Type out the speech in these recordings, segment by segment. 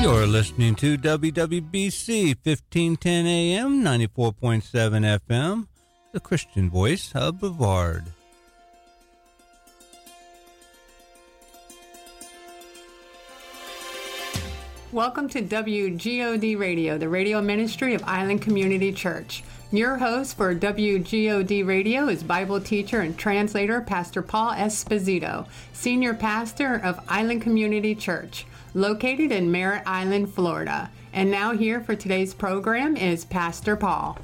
You're listening to WWBC 1510 AM, 94.7 FM, the Christian voice of Brevard. Welcome to WGOD Radio, the radio ministry of Island Community Church. Your host for WGOD Radio is Bible teacher and translator Pastor Paul Esposito, senior pastor of Island Community Church, located in Merritt Island, Florida. And now here for today's program is Pastor Paul.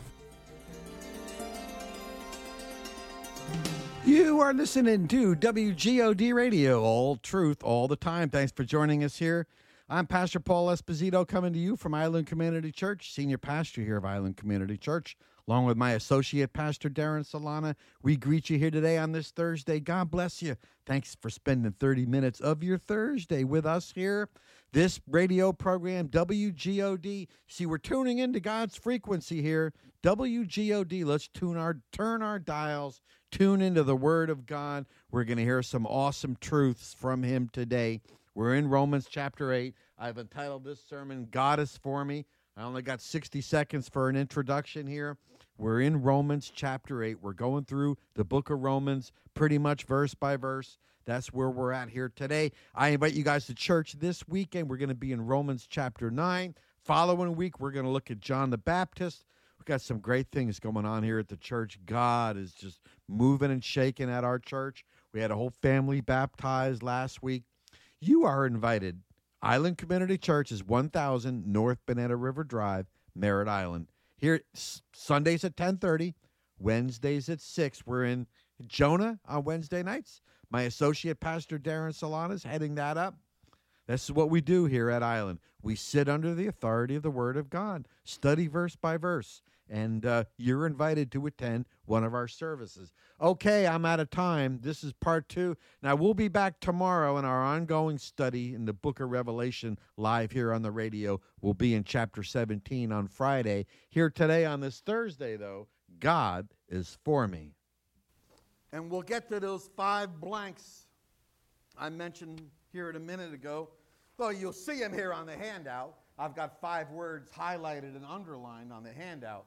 You are listening to WGOD Radio, all truth, all the time. Thanks for joining us here. I'm Pastor Paul Esposito coming to you from Island Community Church, senior pastor here of Island Community Church, along with my associate pastor, Darren Solana. We greet you here today on this Thursday. God bless you. Thanks for spending 30 minutes of your Thursday with us here. This radio program, WGOD. See, we're tuning into God's frequency here. WGOD. Let's turn our dials, tune into the Word of God. We're going to hear some awesome truths from Him today. We're in Romans chapter 8. I've entitled this sermon, God is for me. I only got 60 seconds for an introduction here. We're in Romans chapter 8. We're going through the book of Romans pretty much verse by verse. That's where we're at here today. I invite you guys to church this weekend. We're going to be in Romans chapter 9. Following week, we're going to look at John the Baptist. We've got some great things going on here at the church. God is just moving and shaking at our church. We had a whole family baptized last week. You are invited. Island Community Church is 1000 North Bonetta River Drive, Merritt Island. Here, Sundays at 10:30, Wednesdays at 6. We're in Jonah on Wednesday nights. My associate pastor, Darren Solana, is heading that up. This is what we do here at Island. We sit under the authority of the Word of God, study verse by verse, and you're invited to attend one of our services. Okay, I'm out of time. This is part 2. Now, we'll be back tomorrow in our ongoing study in the book of Revelation live here on the radio. We'll be in chapter 17 on Friday. Here today on this Thursday, though, God is for me. And we'll get to those 5 blanks I mentioned here a minute ago. Well, you'll see them here on the handout. I've got 5 words highlighted and underlined on the handout.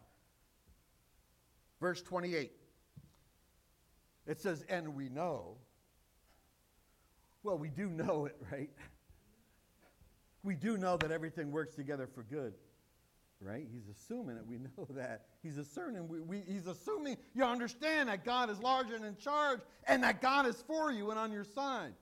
Verse 28. It says, and we know. Well, we do know it, right? We do know that everything works together for good, right? He's assuming that we know that. He's assuming he's assuming you understand that God is large and in charge and that God is for you and on your side.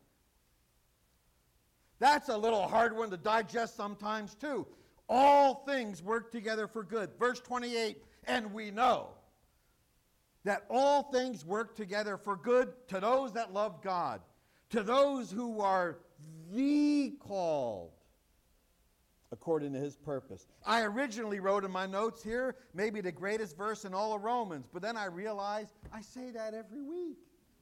That's a little hard one to digest sometimes too. All things work together for good. Verse 28, and we know that all things work together for good to those that love God, to those who are the called according to His purpose. I originally wrote in my notes here, maybe the greatest verse in all of Romans, but then I realized I say that every week.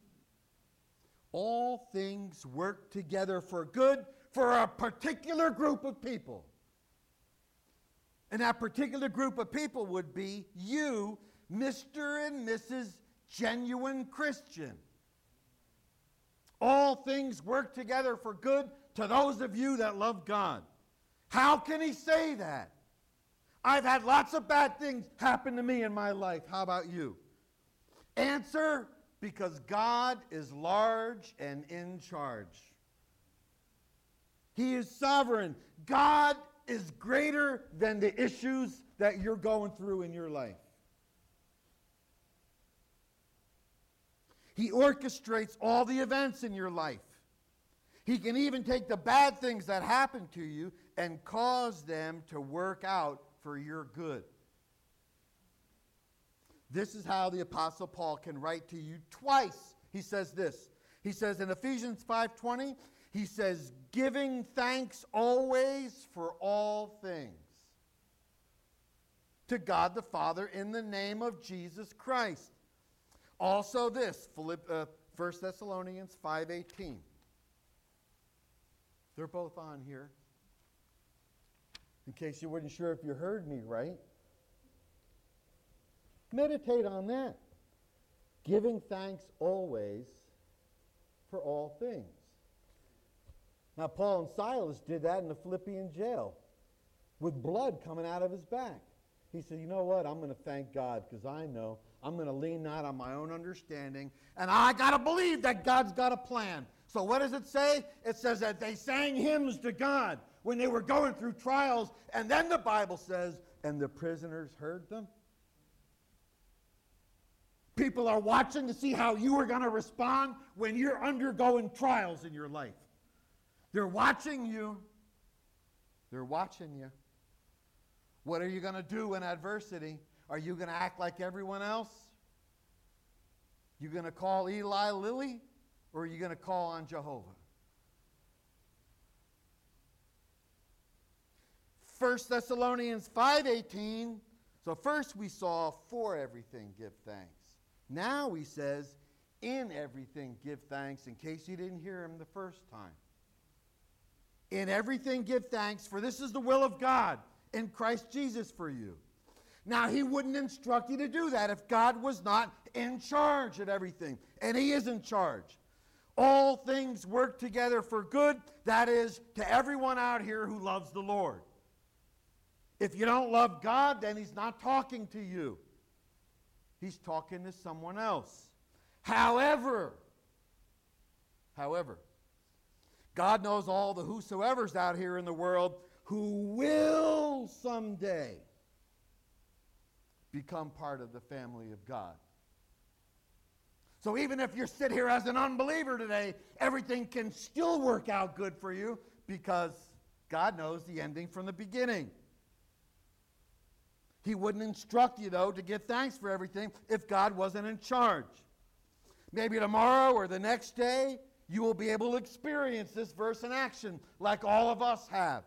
All things work together for good for a particular group of people. And that particular group of people would be you, Mr. and Mrs. Genuine Christian. All things work together for good to those of you that love God. How can He say that? I've had lots of bad things happen to me in my life. How about you? Answer, because God is large and in charge. He is sovereign. God is greater than the issues that you're going through in your life. He orchestrates all the events in your life. He can even take the bad things that happen to you and cause them to work out for your good. This is how the Apostle Paul can write to you twice. He says this. He says in Ephesians 5:20, he says, giving thanks always for all things to God the Father in the name of Jesus Christ. Also this, 1 Thessalonians 5:18. They're both on here. In case you weren't sure if you heard me right. Meditate on that. Giving thanks always for all things. Now, Paul and Silas did that in the Philippian jail. with blood coming out of his back. He said, you know what? I'm going to thank God because I know I'm going to lean not on my own understanding, and I got to believe that God's got a plan. So what does it say? It says that they sang hymns to God when they were going through trials, and then the Bible says, and the prisoners heard them. People are watching to see how you are going to respond when you're undergoing trials in your life. They're watching you. They're watching you. What are you going to do in adversity? Are you going to act like everyone else? You going to call Eli Lily, or are you going to call on Jehovah? 1 Thessalonians 5:18. So first we saw, for everything give thanks. Now he says, in everything give thanks, in case you didn't hear him the first time. In everything give thanks, for this is the will of God in Christ Jesus for you. Now, he wouldn't instruct you to do that if God was not in charge of everything. And he is in charge. All things work together for good. That is, to everyone out here who loves the Lord. If you don't love God, then he's not talking to you. He's talking to someone else. However, God knows all the whosoever's out here in the world who will someday become part of the family of God. So even if you sit here as an unbeliever today, everything can still work out good for you because God knows the ending from the beginning. He wouldn't instruct you, though, to give thanks for everything if God wasn't in charge. Maybe tomorrow or the next day, you will be able to experience this verse in action like all of us have.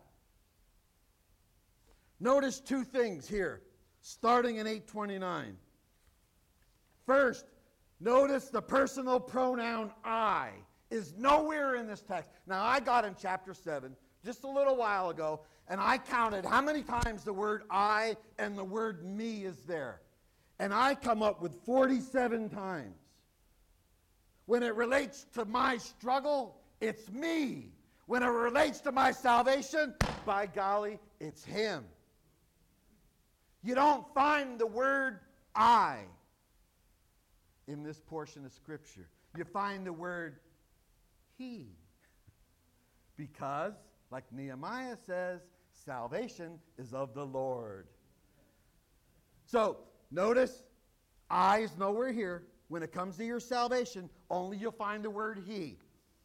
Notice two things here, starting in 8:29. First, notice the personal pronoun I is nowhere in this text. Now, I got in chapter 7 just a little while ago, and I counted how many times the word I and the word me is there. And I come up with 47 times. When it relates to my struggle, it's me. When it relates to my salvation, by golly, it's him. You don't find the word I in this portion of Scripture. You find the word he. Because, like Nehemiah says, salvation is of the Lord. So, notice, I is nowhere here. When it comes to your salvation, only you'll find the word he.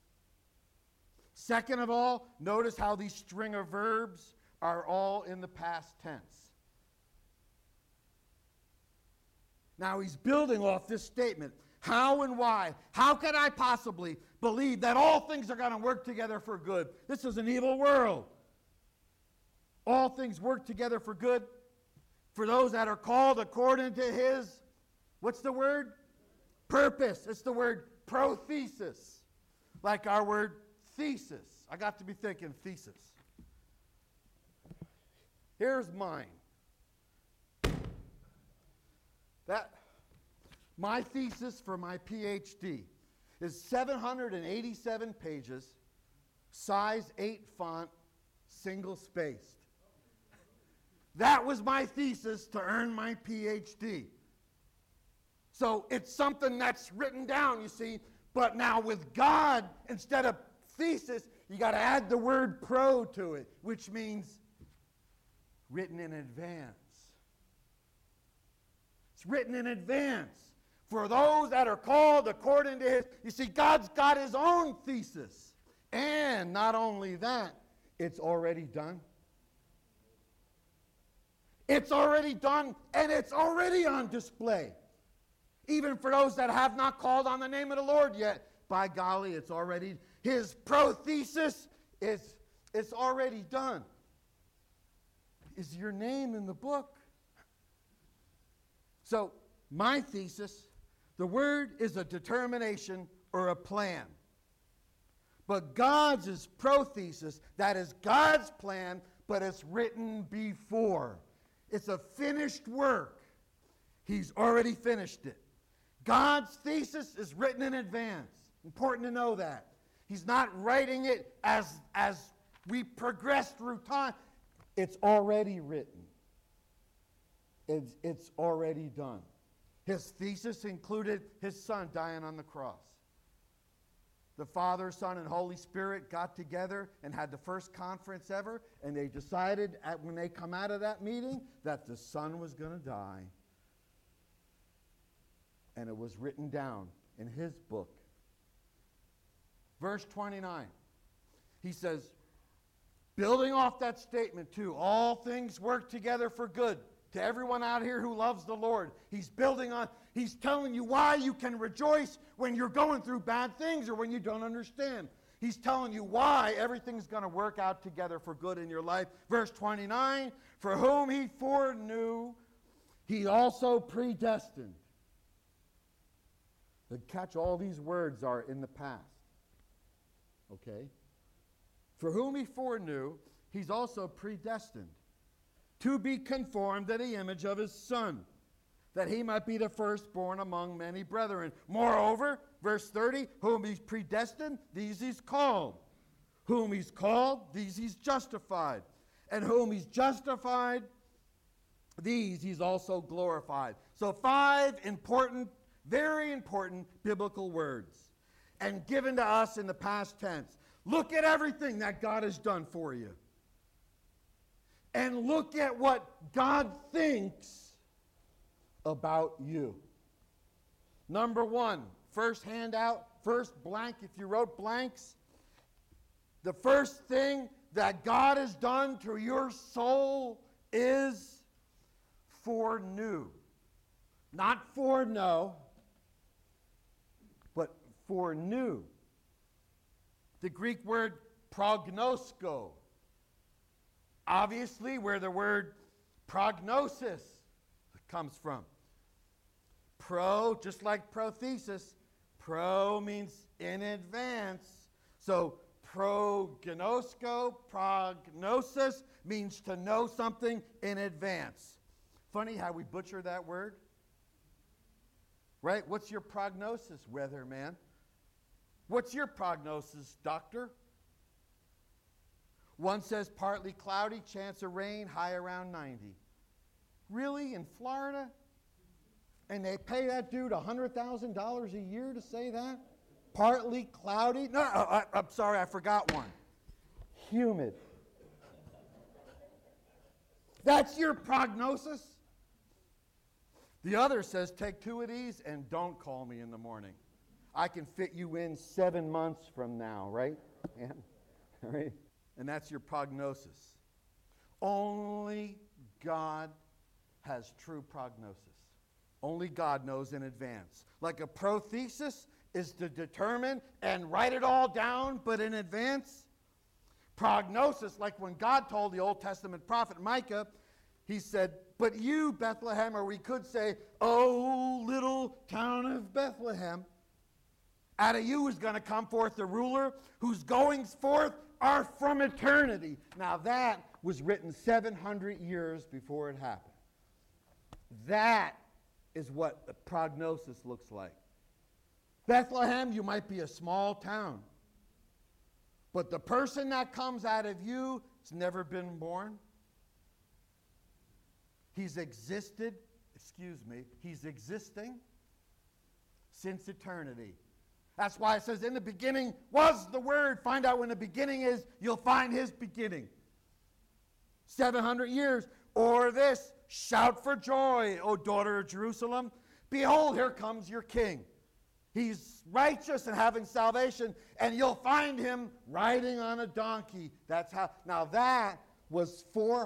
Second of all, notice how these string of verbs are all in the past tense. Now he's building off this statement. How and why? How can I possibly believe that all things are going to work together for good? This is an evil world. All things work together for good for those that are called according to his, what's the word? Purpose. It's the word prothesis. Like our word thesis. I got to be thinking thesis. Here's mine. My thesis for my PhD is 787 pages, size 8 font, single spaced. That was my thesis to earn my PhD. So it's something that's written down, you see. But now with God, instead of thesis, you got to add the word pro to it, which means written in advance. It's written in advance. For those that are called according to his, you see, God's got his own thesis. And not only that, it's already done. It's already done, and it's already on display. Even for those that have not called on the name of the Lord yet, by golly, it's already, his prothesis it's already done. Is your name in the book? So, my thesis, the word is a determination or a plan. But God's is prothesis, that is God's plan, but it's written before. It's a finished work. He's already finished it. God's thesis is written in advance. Important to know that. He's not writing it as we progress through time. It's already written. It's already done. His thesis included his son dying on the cross. The Father, Son, and Holy Spirit got together and had the first conference ever, and they decided when they come out of that meeting that the Son was going to die. And it was written down in his book. Verse 29, he says, building off that statement too, all things work together for good to everyone out here who loves the Lord. He's building on, he's telling you why you can rejoice when you're going through bad things or when you don't understand. He's telling you why everything's going to work out together for good in your life. Verse 29, for whom he foreknew, he also predestined. The catch, all these words are in the past. Okay? For whom he foreknew, he's also predestined to be conformed to the image of his Son, that he might be the firstborn among many brethren. Moreover, verse 30, whom he's predestined, these he's called. Whom he's called, these he's justified. And whom he's justified, these he's also glorified. So 5 important, very important biblical words. And given to us in the past tense. Look at everything that God has done for you. And look at what God thinks about you. Number 1, first handout, first blank, if you wrote blanks. The first thing that God has done to your soul is foreknew. Not foreknow, but foreknew. The Greek word prognosko. Obviously, where the word prognosis comes from. Pro, just like prothesis, pro means in advance. So prognosko, prognosis, means to know something in advance. Funny how we butcher that word. Right? What's your prognosis, weatherman? What's your prognosis, doctor? One says partly cloudy, chance of rain, high around 90. Really? In Florida? And they pay that dude $100,000 a year to say that? Partly cloudy? No, I'm sorry, I forgot one. Humid. That's your prognosis? The other says, take 2 of these and don't call me in the morning. I can fit you in 7 months from now, right? Yeah. All right? And that's your prognosis. Only God has true prognosis. Only God knows in advance. Like a prothesis is to determine and write it all down, but in advance. Prognosis, like when God told the Old Testament prophet Micah, he said, but you, Bethlehem, or we could say, oh, little town of Bethlehem, out of you is going to come forth the ruler whose goings forth are from eternity. Now that was written 700 years before it happened. That is what the prognosis looks like. Bethlehem, you might be a small town, but the person that comes out of you has never been born. He's existing since eternity. That's why it says, in the beginning was the Word. Find out when the beginning is, you'll find his beginning. 700 years. Or this, shout for joy, O daughter of Jerusalem. Behold, here comes your king. He's righteous and having salvation, and you'll find him riding on a donkey. That's how. Now that was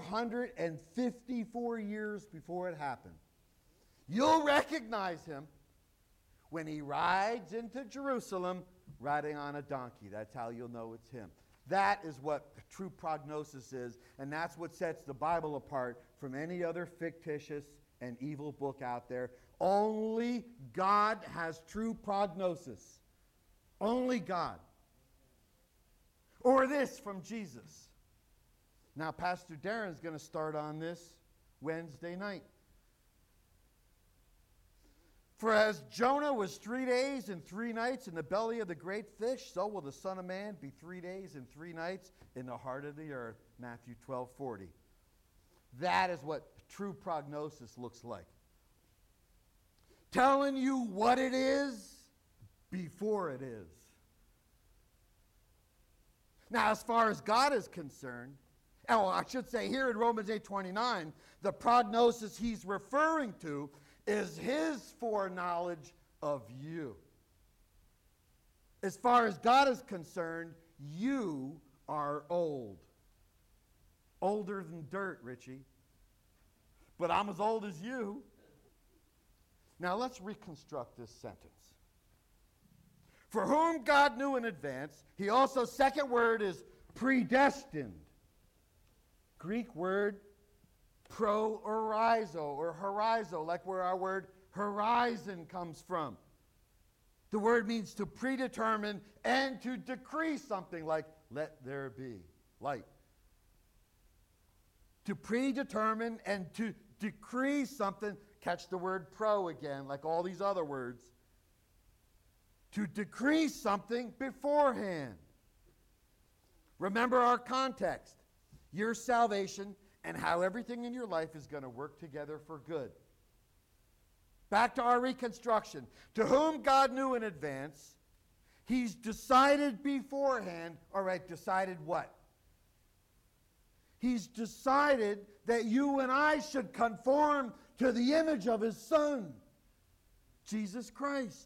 454 years before it happened. You'll recognize him when he rides into Jerusalem riding on a donkey. That's how you'll know it's him. That is what true prognosis is, and that's what sets the Bible apart from any other fictitious and evil book out there. Only God has true prognosis. Only God. Or this from Jesus. Now, Pastor Darren's going to start on this Wednesday night. For as Jonah was 3 days and 3 nights in the belly of the great fish, so will the Son of Man be 3 days and 3 nights in the heart of the earth. Matthew 12:40. That is what true prognosis looks like. Telling you what it is before it is. Now, as far as God is concerned, I should say here in Romans 8:29, the prognosis he's referring to is his foreknowledge of you. As far as God is concerned, you are old. Older than dirt, Richie. But I'm as old as you. Now let's reconstruct this sentence. For whom God knew in advance, he also, second word is predestined. Greek word pro-orizo or horizo, like where our word horizon comes from. The word means to predetermine and to decree something, like let there be light. To predetermine and to decree something, catch the word pro again, like all these other words. To decree something beforehand. Remember our context. Your salvation and how everything in your life is going to work together for good. Back to our reconstruction. To whom God knew in advance, he's decided beforehand. All right, decided what? He's decided that you and I should conform to the image of his Son, Jesus Christ.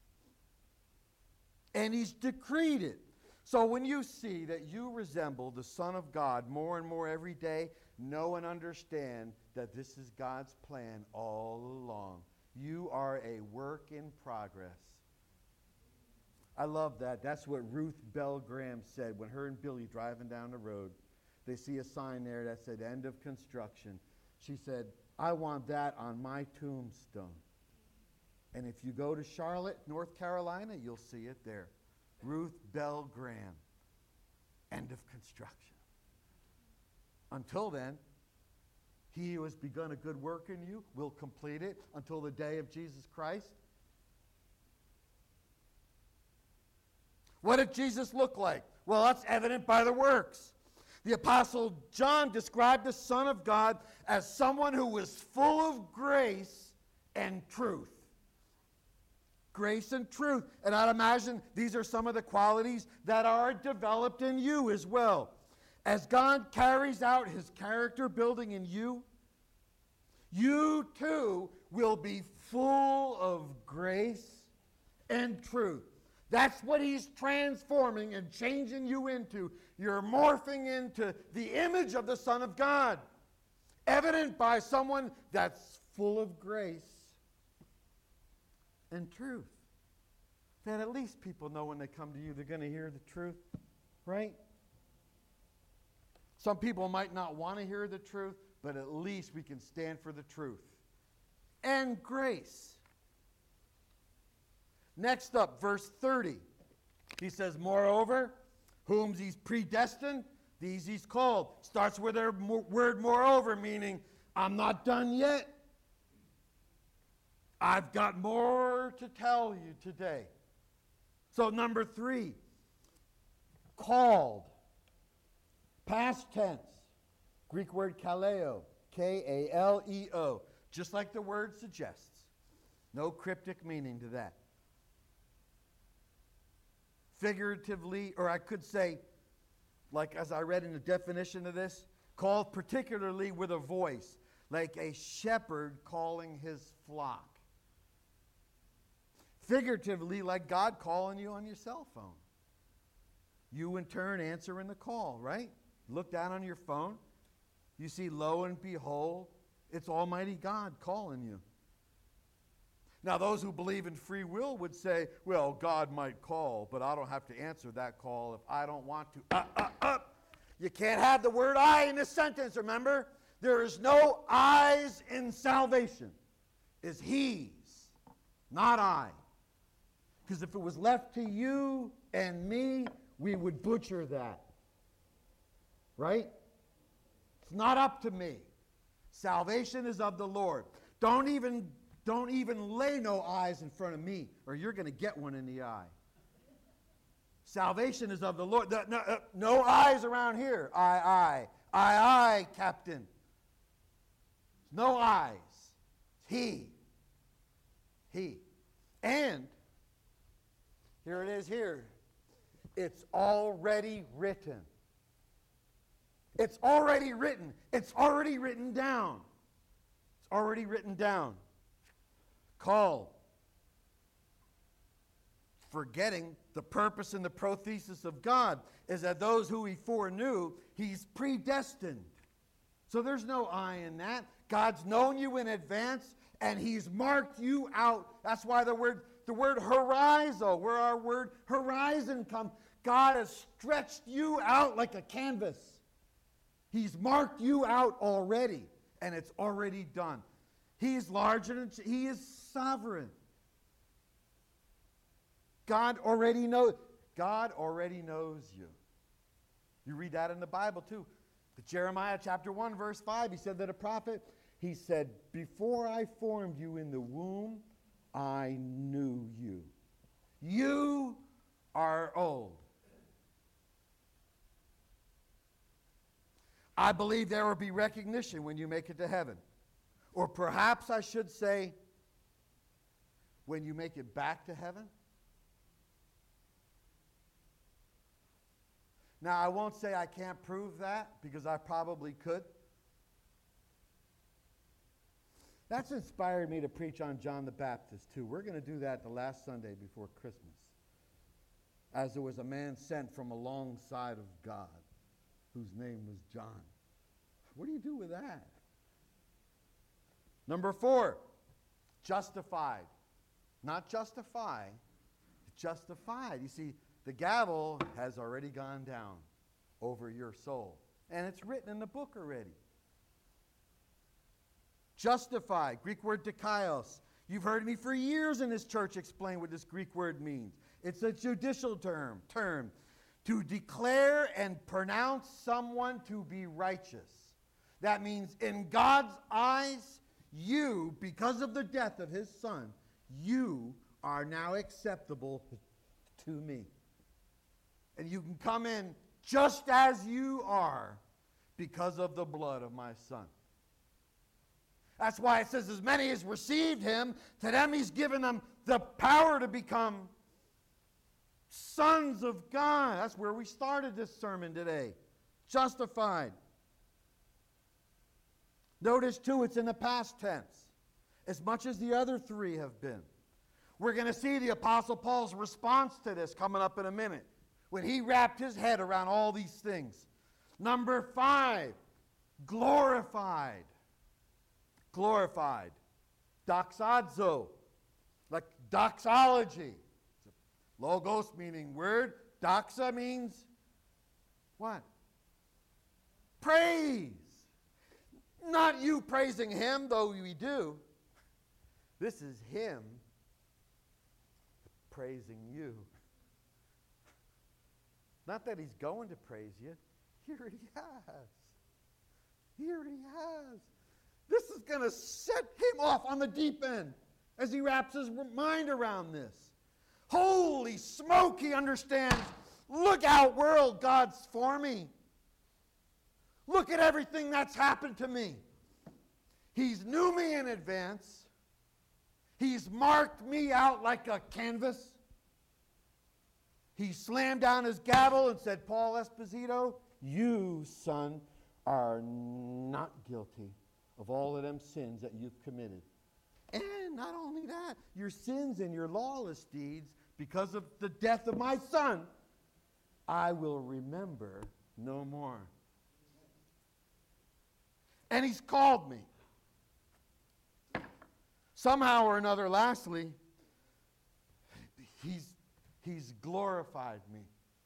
And he's decreed it. So when you see that you resemble the Son of God more and more every day, know and understand that this is God's plan all along. You are a work in progress. I love that. That's what Ruth Bell Graham said when her and Billy driving down the road. They see a sign there that said end of construction. She said, I want that on my tombstone. And if you go to Charlotte, North Carolina, you'll see it there. Ruth Bell Graham. End of construction. Until then, he who has begun a good work in you will complete it until the day of Jesus Christ. What did Jesus look like? Well, that's evident by the works. The Apostle John described the Son of God as someone who was full of grace and truth. Grace and truth. And I'd imagine these are some of the qualities that are developed in you as well. As God carries out his character building in you, you too will be full of grace and truth. That's what he's transforming and changing you into. You're morphing into the image of the Son of God, evident by someone that's full of grace and truth. That at least people know when they come to you, they're going to hear the truth, right? Some people might not want to hear the truth, but at least we can stand for the truth. And grace. Next up, verse 30. He says, moreover, whom he's predestined, these he's called. Starts with their word moreover, meaning, I'm not done yet. I've got more to tell you today. So number 3, called. Past tense. Greek word kaleo. K-A-L-E-O. Just like the word suggests. No cryptic meaning to that. Figuratively, or I could say, like as I read in the definition of this, called particularly with a voice, like a shepherd calling his flock. Figuratively, like God calling you on your cell phone. You in turn answering the call, right? Look down on your phone. You see, lo and behold, it's Almighty God calling you. Now, those who believe in free will would say, well, God might call, but I don't have to answer that call if I don't want to. You can't have the word I in this sentence, remember? There is no I's in salvation. It's he's, not I. Because if it was left to you and me, we would butcher that. Right? It's not up to me. Salvation is of the Lord. Don't even lay no eyes in front of me, or you're going to get one in the eye. Salvation is of the Lord. No eyes around here. Aye, Captain. No I's. It's He. He. And, here it is here. It's already written. It's already written. It's already written down. It's already written down. Called. Forgetting the purpose and the prothesis of God is that those who He foreknew, He's predestined. So there's no I in that. God's known you in advance, and He's marked you out. That's why the word horizo, where our word horizon comes, God has stretched you out like a canvas. He's marked you out already, and it's already done. He's large and He is sovereign. God already knows you. You read that in the Bible too. Jeremiah chapter 1, verse 5, he said that a prophet, he said, before I formed you in the womb, I knew you. You are old. I believe there will be recognition when you make it to heaven. Or perhaps I should say, when you make it back to heaven. Now, I won't say I can't prove that, because I probably could. That's inspired me to preach on John the Baptist, too. We're going to do that the last Sunday before Christmas. As there was a man sent from alongside of God, whose name was John. What do you do with that? Number 4, justified. Not justify, justified. You see, the gavel has already gone down over your soul. And it's written in the book already. Justified, Greek word dikaios. You've heard me for years in this church explain what this Greek word means. It's a judicial term. To declare and pronounce someone to be righteous. That means in God's eyes, you, because of the death of His Son, you are now acceptable to me. And you can come in just as you are because of the blood of my Son. That's why it says, as many as received Him, to them He's given them the power to become sons of God. That's where we started this sermon today. Justified. Notice, too, it's in the past tense, as much as the other 3 have been. We're going to see the Apostle Paul's response to this coming up in a minute, when he wrapped his head around all these things. Number 5, glorified. Glorified. Doxazo, like doxology. Logos meaning word. Doxa means what? Praise. Not you praising Him, though we do. This is Him praising you. Not that He's going to praise you. He already has. He already has. This is going to set Him off on the deep end as He wraps His mind around this. Holy smoke, He understands. Look out, world, God's for me. Look at everything that's happened to me. He's knew me in advance. He's marked me out like a canvas. He slammed down his gavel and said, Paul Esposito, you, son, are not guilty of all of them sins that you've committed. And not only that, your sins and your lawless deeds, because of the death of my Son, I will remember no more. And He's called me. Somehow or another, lastly, He's glorified me.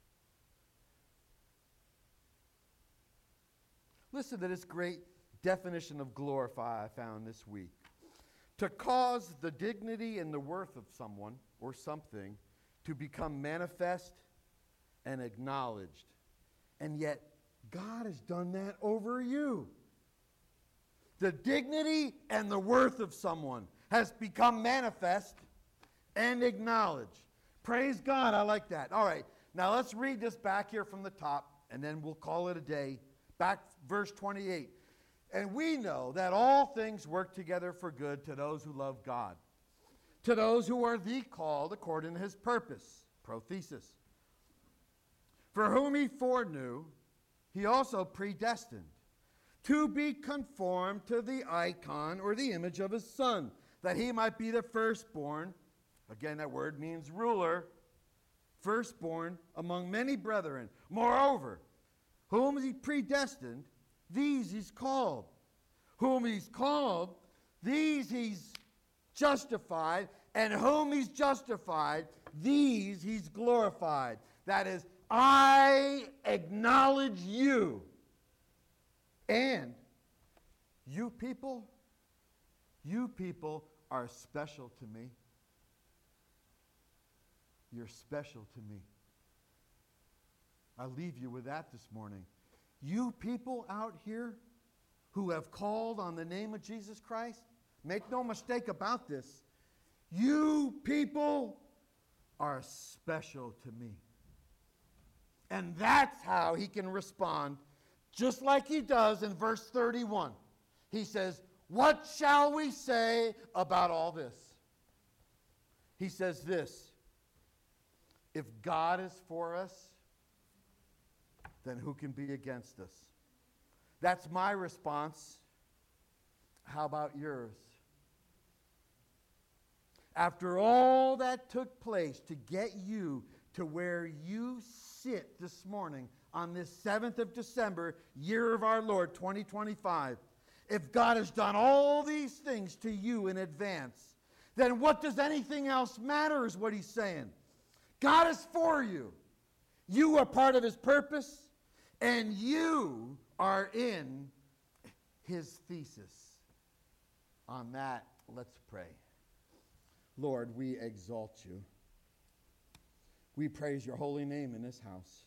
Listen to this great definition of glorify I found this week. To cause the dignity and the worth of someone or something to become manifest and acknowledged. And yet, God has done that over you. The dignity and the worth of someone has become manifest and acknowledged. Praise God, I like that. All right, now let's read this back here from the top, and then we'll call it a day. Back verse 28. And we know that all things work together for good to those who love God, to those who are the called according to his purpose, prothesis. For whom he foreknew, he also predestined to be conformed to the icon or the image of his Son, that he might be the firstborn. Again, that word means ruler. Firstborn among many brethren. Moreover, whom he predestined, these he's called. Whom he's called, these he's justified. And whom he's justified, these he's glorified. That is, I acknowledge you. And you people are special to me. You're special to me. I leave you with that this morning. You people out here who have called on the name of Jesus Christ, make no mistake about this. You people are special to me. And that's how he can respond, just like he does in verse 31. He says, what shall we say about all this? He says this, if God is for us, then who can be against us? That's my response. How about yours? After all that took place to get you to where you sit this morning on this 7th of December, year of our Lord, 2025, if God has done all these things to you in advance, then what does anything else matter is what he's saying. God is for you. You are part of his purpose, and you are in his thesis. On that, let's pray. Lord, we exalt you. We praise your holy name in this house.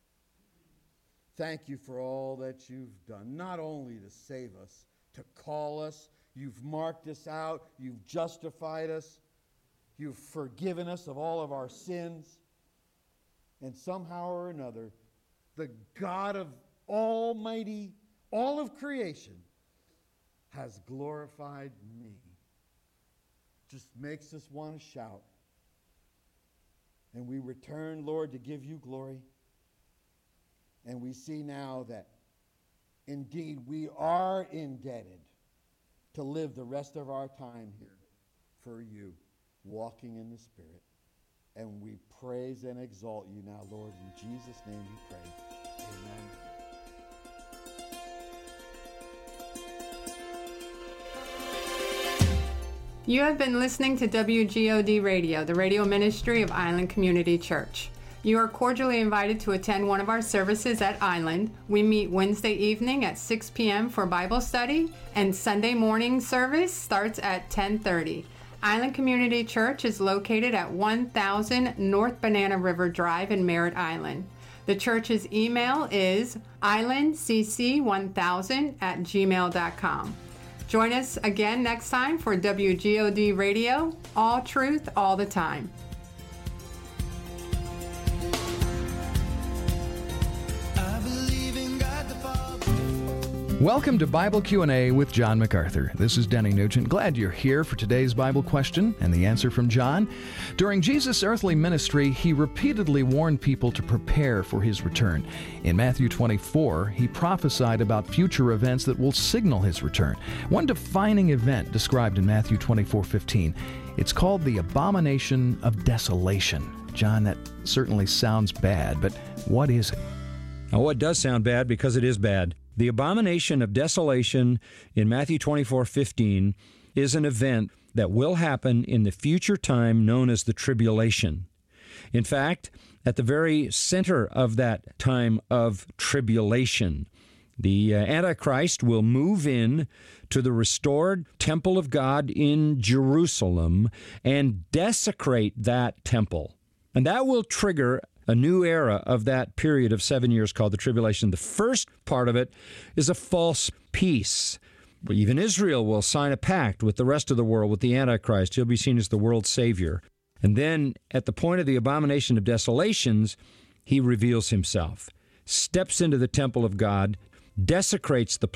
Thank you for all that you've done, not only to save us, to call us. You've marked us out. You've justified us. You've forgiven us of all of our sins. And somehow or another, the God of Almighty, all of creation, has glorified me. Just makes us want to shout. And we return, Lord, to give you glory. And we see now that indeed we are indebted to live the rest of our time here for you, walking in the Spirit. And we praise and exalt you now, Lord. In Jesus' name we pray. Amen. You have been listening to WGOD Radio, the radio ministry of Island Community Church. You are cordially invited to attend one of our services at Island. We meet Wednesday evening at 6 p.m. for Bible study, and Sunday morning service starts at 10:30. Island Community Church is located at 1000 North Banana River Drive in Merritt Island. The church's email is islandcc1000@gmail.com. Join us again next time for WGOD Radio, all truth, all the time. Welcome to Bible Q&A with John MacArthur. This is Denny Nugent. Glad you're here for today's Bible question and the answer from John. During Jesus' earthly ministry, he repeatedly warned people to prepare for his return. In Matthew 24, he prophesied about future events that will signal his return. One defining event described in Matthew 24:15. It's called the abomination of desolation. John, that certainly sounds bad, but what is it? Oh, it does sound bad because it is bad. The abomination of desolation in Matthew 24:15 is an event that will happen in the future time known as the tribulation. In fact, at the very center of that time of tribulation, the Antichrist will move in to the restored temple of God in Jerusalem and desecrate that temple. And that will trigger a new era of that period of 7 years called the tribulation. The first part of it is a false peace. Even Israel will sign a pact with the rest of the world, with the Antichrist. He'll be seen as the world's savior. And then at the point of the abomination of desolations, he reveals himself, steps into the temple of God, desecrates the